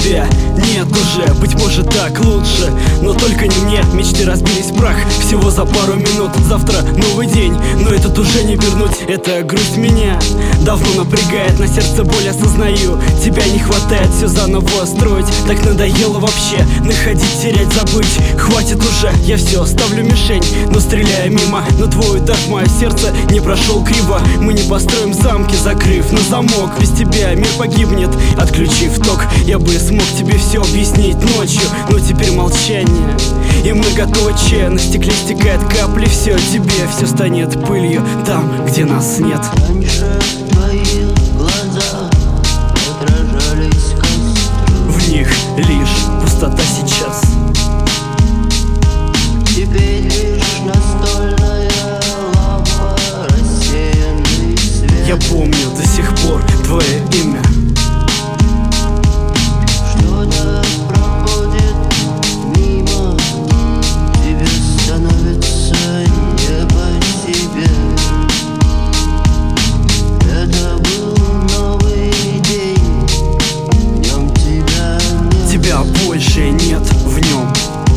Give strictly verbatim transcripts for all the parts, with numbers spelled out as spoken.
тебя нет уже. Быть может так лучше, но только не мне. Мечты разбились в прах всего за пару минут. Завтра новый день, но этот уже не вернуть. Эта грусть меня давно напрягает, на сердце боль осознаю. Тебя не хватает, все заново строить так надоело вообще. Находить, терять, забыть, хватит уже. Я все ставлю мишень, но стреляя мимо. Но твой удар в мое сердце не прошел криво. Мы не построим замки, закрыв на замок. Без тебя мир погибнет, отключив ток. Я бы смог тебе все объяснить ночью, но теперь молчание и многоточие. На стекле стекает капли, все тебе, все станет пылью там, где нас нет. Раньше в твоих глазах отражались костры, В них лишь пустота сейчас. теперь лишь настольная лампа, рассеянный свет. Я помню до сих пор твое имя. Что-то проходит мимо, тебе становится не по себе. Это был новый день, в нем тебя нет. Тебя больше нет в нем.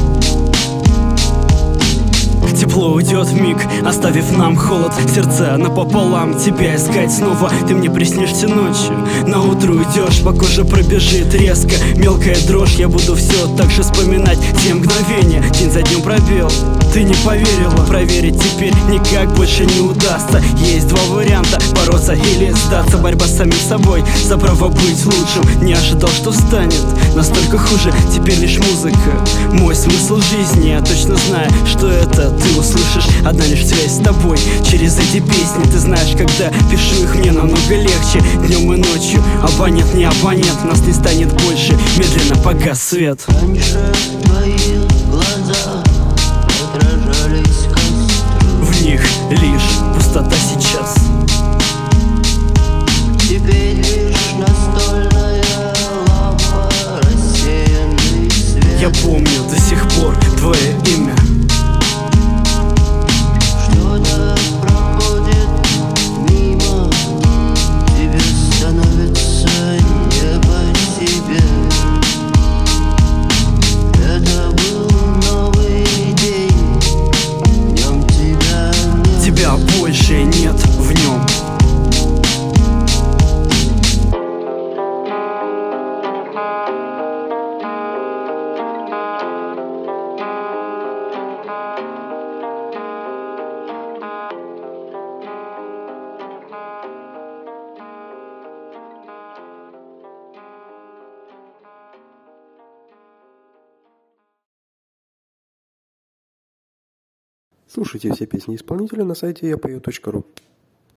Тепло уйдет вмиг, оставив нам холод. Сердца напополам, тебя искать снова. Ты мне приснишься ночью, на утро уйдешь, по коже пробежит резко мелкая дрожь. Я буду все так же вспоминать те мгновения, день за днем пробел. Ты не поверила, проверить теперь никак больше не удастся. Есть два варианта: бороться или сдаться. Борьба с самим собой за право быть лучшим. Не ожидал, что станет настолько хуже. Теперь лишь музыка, мой смысл жизни. Я точно знаю, что это ты услышишь. Одна лишь связь с тобой через эти песни. Ты знаешь, когда пишу их, мне намного легче. Днем и ночью, абонент не абонент. Нас не станет больше, медленно погас свет. Раньше в твоих глазах отражались костры, В них лишь пустота сейчас. теперь лишь настольная лампа, рассеянный свет. Я помню до сих пор твое имя. Что-то проходит мимо, тебе становится не по себе. Это был новый день, в нем тебя нет. Тебя больше нет в нем. Слушайте все песни исполнителя на сайте я пою точка ру.